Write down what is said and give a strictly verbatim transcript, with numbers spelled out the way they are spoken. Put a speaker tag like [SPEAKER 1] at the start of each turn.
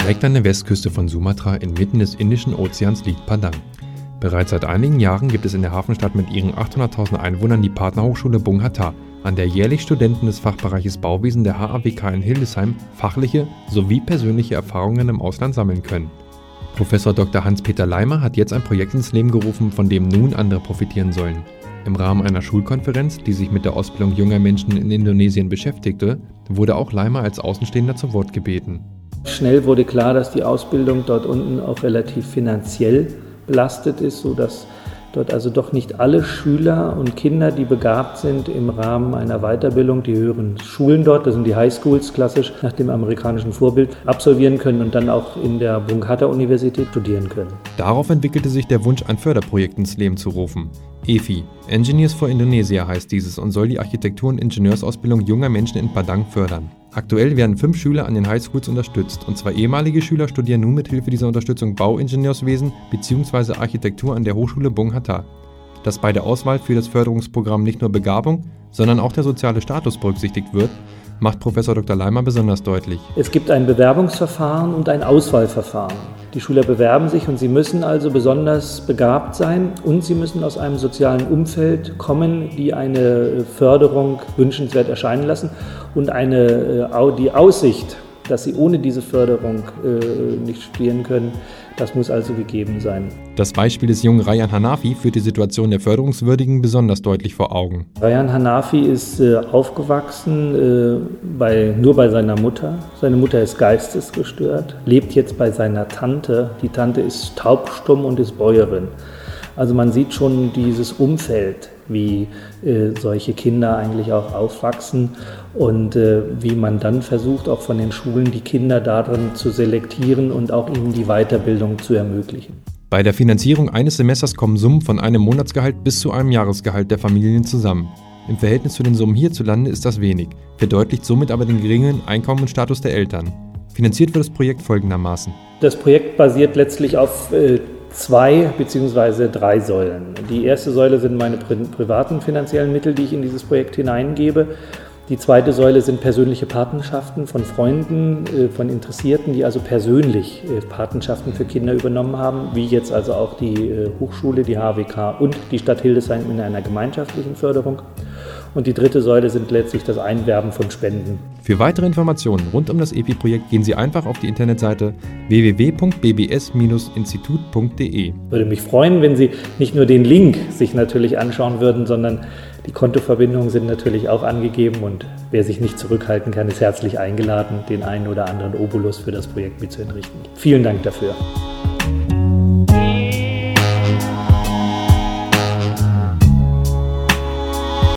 [SPEAKER 1] Direkt an der Westküste von Sumatra inmitten des Indischen Ozeans liegt Padang. Bereits seit einigen Jahren gibt es in der Hafenstadt mit ihren achthunderttausend Einwohnern die Partnerhochschule Bung Hatta, an der jährlich Studenten des Fachbereiches Bauwesen der H A W K in Hildesheim fachliche sowie persönliche Erfahrungen im Ausland sammeln können. Professor Doktor Hans-Peter Leimer hat jetzt ein Projekt ins Leben gerufen, von dem nun andere profitieren sollen. Im Rahmen einer Schulkonferenz, die sich mit der Ausbildung junger Menschen in Indonesien beschäftigte, wurde auch Leimer als Außenstehender zu Wort gebeten.
[SPEAKER 2] Schnell wurde klar, dass die Ausbildung dort unten auch relativ finanziell belastet ist, sodass dort also doch nicht alle Schüler und Kinder, die begabt sind, im Rahmen einer Weiterbildung die höheren Schulen dort, das sind die Highschools klassisch nach dem amerikanischen Vorbild, absolvieren können und dann auch in der Bung Hatta Universität studieren können.
[SPEAKER 1] Darauf entwickelte sich der Wunsch, ein Förderprojekt ins Leben zu rufen. E F I, Engineers for Indonesia heißt dieses und soll die Architektur- und Ingenieursausbildung junger Menschen in Padang fördern. Aktuell werden fünf Schüler an den Highschools unterstützt und zwei ehemalige Schüler studieren nun mit Hilfe dieser Unterstützung Bauingenieurswesen bzw. Architektur an der Hochschule Bung Hatta. Dass bei der Auswahl für das Förderungsprogramm nicht nur Begabung, sondern auch der soziale Status berücksichtigt wird, macht Professor Doktor Leimer besonders deutlich.
[SPEAKER 2] Es gibt ein Bewerbungsverfahren und ein Auswahlverfahren. Die Schüler bewerben sich und sie müssen also besonders begabt sein und sie müssen aus einem sozialen Umfeld kommen, die eine Förderung wünschenswert erscheinen lassen und eine, die Aussicht, dass sie ohne diese Förderung nicht studieren können, das muss also gegeben sein.
[SPEAKER 1] Das Beispiel des jungen Rayan Hanafi führt die Situation der Förderungswürdigen besonders deutlich vor Augen.
[SPEAKER 2] Rayan Hanafi ist äh, aufgewachsen äh, bei, nur bei seiner Mutter. Seine Mutter ist geistesgestört, lebt jetzt bei seiner Tante. Die Tante ist taubstumm und ist Bäuerin. Also man sieht schon dieses Umfeld, wie äh, solche Kinder eigentlich auch aufwachsen und äh, wie man dann versucht, auch von den Schulen die Kinder darin zu selektieren und auch ihnen die Weiterbildung zu ermöglichen.
[SPEAKER 1] Bei der Finanzierung eines Semesters kommen Summen von einem Monatsgehalt bis zu einem Jahresgehalt der Familien zusammen. Im Verhältnis zu den Summen hierzulande ist das wenig, verdeutlicht somit aber den geringen Einkommensstatus der Eltern. Finanziert wird das Projekt folgendermaßen.
[SPEAKER 2] Das Projekt basiert letztlich auf äh, zwei bzw. drei Säulen. Die erste Säule sind meine pri- privaten finanziellen Mittel, die ich in dieses Projekt hineingebe. Die zweite Säule sind persönliche Patenschaften von Freunden, äh, von Interessierten, die also persönlich äh, Patenschaften für Kinder übernommen haben, wie jetzt also auch die äh, Hochschule, die H A W K und die Stadt Hildesheim in einer gemeinschaftlichen Förderung. Und die dritte Säule sind letztlich das Einwerben von Spenden.
[SPEAKER 1] Für weitere Informationen rund um das E F I-Projekt gehen Sie einfach auf die Internetseite w w w punkt b b s Bindestrich institut punkt d e.
[SPEAKER 2] Würde mich freuen, wenn Sie nicht nur den Link sich natürlich anschauen würden, sondern die Kontoverbindungen sind natürlich auch angegeben und wer sich nicht zurückhalten kann, ist herzlich eingeladen, den einen oder anderen Obolus für das Projekt mit zu entrichten. Vielen Dank dafür.